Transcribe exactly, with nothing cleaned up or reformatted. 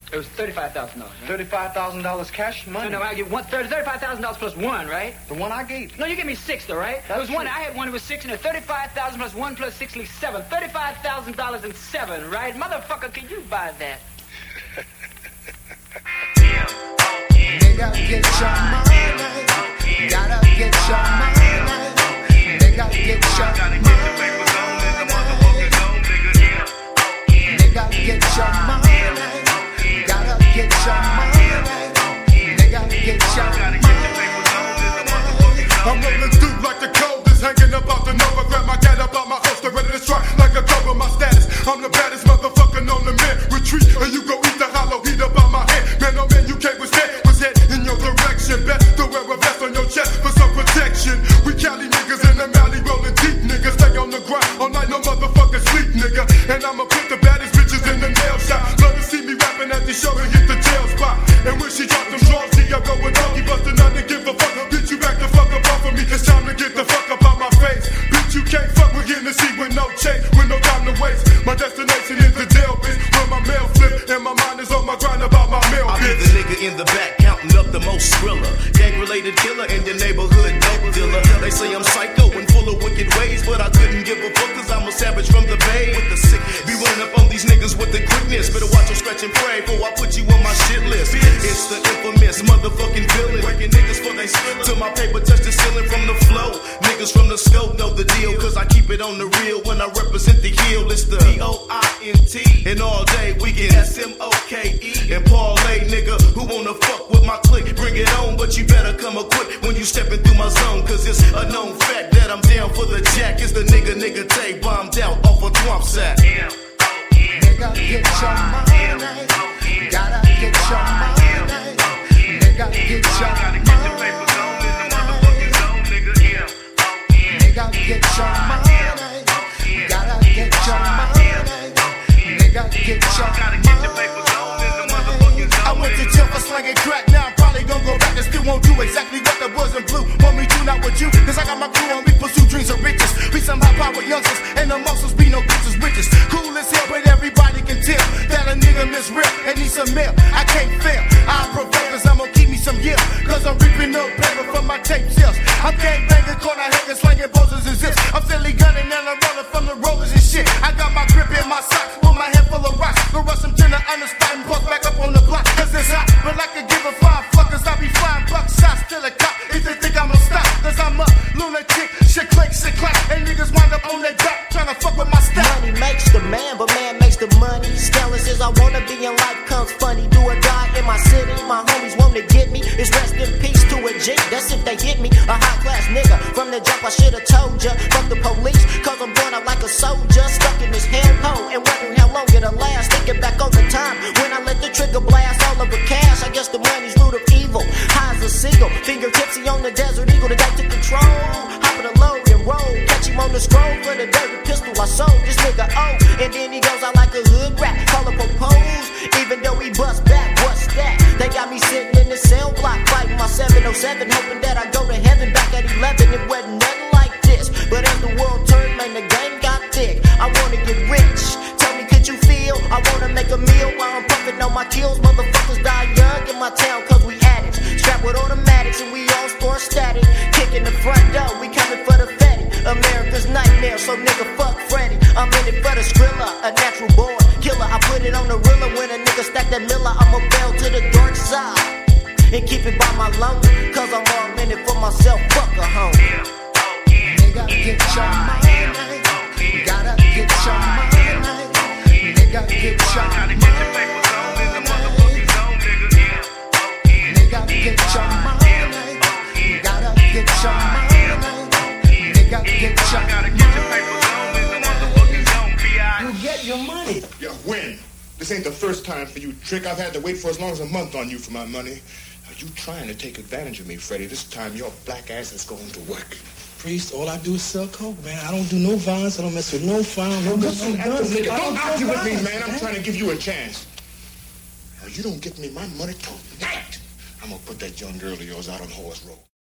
It was thirty-five thousand dollars. Right? thirty-five thousand dollars cash money? No, no, I give one, thirty-five thousand dollars plus one, right? The one I gave. No, you gave me six, though, right? That was one. I had one. It was six, and thirty-five thousand plus one plus six leaves seven. Thirty-five thousand dollars and seven, right? Motherfucker, can you buy that? Nigga, get your money. Gotta get your money. Nigga, get your money. Nigga, get your money. Gotta get your money. Nigga, get your money. I'm rolling through like the cold is hanging up out the Nova. Grab my cat up out my holster, ready to strike like a cover my status. I'm the baddest motherfucker on the man. Retreat or you go eat the hollow heat up out my head. Man, oh man, you can't withstand. Was head in your direction. Best to wear a vest on your chest for some protection. We Cali niggas in the valley rolling deep, niggas. Stay on the grind all night, no motherfucker sleep, nigga. And I'ma put the baddest bitches in the nail shop. Love to see me rapping at the show and hit the jail spot. And when she drop them draws, see I go with doggy bustin' out to give a fuck. Bitch, you back the fuck up off of me. It's time to get the fuck up out my face. Bitch, you can't fuck with getting to see with no chase, with no time to waste. My destination is the jail, bitch. Where my mail flip and my mind is on my grind about my mail, bitch. I'll be the nigga in the back counting up the most thriller. Gang-related killer in your neighborhood dope dealer. They say I'm psycho and full of wicked ways, but I couldn't give a fuck cause I'm a savage from the bay. With the sickness, be running up on these niggas with the quickness. Better watch them scratch and pray before I put you on my shit list. It's the infamous motherfucking villain. Breaking niggas for they stealing. Till my paper touch the ceiling from the flow. Niggas from the scope know the deal, cause I keep it on the real when I represent the hill. It's the D O I N T. And all day we get S M O K E. And parlay, nigga, who wanna fuck with my clique? Bring it on, but you better come equipped when you stepping through my zone. Cause it's a known fact that I'm down for the jack. It's the nigga, nigga, take bombed out off a swamp sack. Nigga, get your money. Gotta get your money. Nigga, get your money. Nigga, get your money. Gotta get your money. Nigga, get your money. I went to jail for slanging crack. Now I'm probably gonna go back and still won't do exactly what the boys in blue want me to, not with you. Cause I got my crew on me, pursue dreams of riches. Be some high power youngsters, and the muscles be no bitches, riches. Cool as hell, but everybody can tell that a nigga miss real and need some milk. I can't fail. I prevail cause I'm gonna keep me some yield. Cause I'm reaping no paper from my tape sales. I'm gang banging, corner hanging, slanging poses and zips. I'm silly gunning and I'm rolling from the rollers and shit. I got my grip in my socks with my head full of rocks. Go rush some gin on the spot and bust back up on the block. Cause it's hot, but I can give a five fuckers. I be flying buck shots till a cop. If they think I'm gonna stop, cause I'm a lunatic. Shit click, shit clack, and niggas wind up on their back trying to fuck with my style. Money makes the man, but man makes the money. Stellar says I wanna be in life comes funny. Do or die in my city, my homies wanna get me. It's rest in peace to a G, that's if they hit me. A high class nigga, from the jump I should've told ya. Fuck the police, cause I'm born out like a soldier. Stuck in this hellhole and wondering how long it'll last. Thinking back over time, when I let the trigger blast all over cash. I guess the money's root of evil, high as a seagull. Finger tipsy on the desert eagle, the guy took control. Hop in the low and roll, catch him on the scroll. For the dirty pistol I sold, this nigga oh. And then he goes out like a hood rat, call him propose. Even though he bust back, what's that? They got me sitting in the cell block, fighting my seven oh seven, hoping that I go to heaven back at eleven. It wasn't nothing like this, but as the world turned, man, the game got thick. I wanna get rich, tell me could you feel? I wanna make a meal while I'm puffing on my kills. Motherfuckers die young in my town cause we addicts. Strapped with automatics and we all score static. Kicking the front door, we coming for the fatty. America's nightmare, so nigga fuck Freddy. I'm in it for the Skrilla, a natural born killer. I put it on the rilla when a nigga stack that miller. I'ma bail to the dark side and keep it by my loan. Cause I'm all in it for myself, fuck a home. Nigga, get your money. Gotta get your money. Nigga, get your money. Nigga, get your money. Gotta get your money. Nigga, get your money. You get your money. Yeah, when? This ain't the first time for you, Trick. I've had to wait for as long as a month on you for my money. Are you trying to take advantage of me, Freddie? This time your black ass is going to work. Priest, all I do is sell coke, man. I don't do no violence. I don't mess with no fire. No mess with guns. Nigga, don't argue with me, man. I'm trying to give you a chance. Now, you don't get me my money tonight. I'm gonna put that young girl of yours out on Horse Road.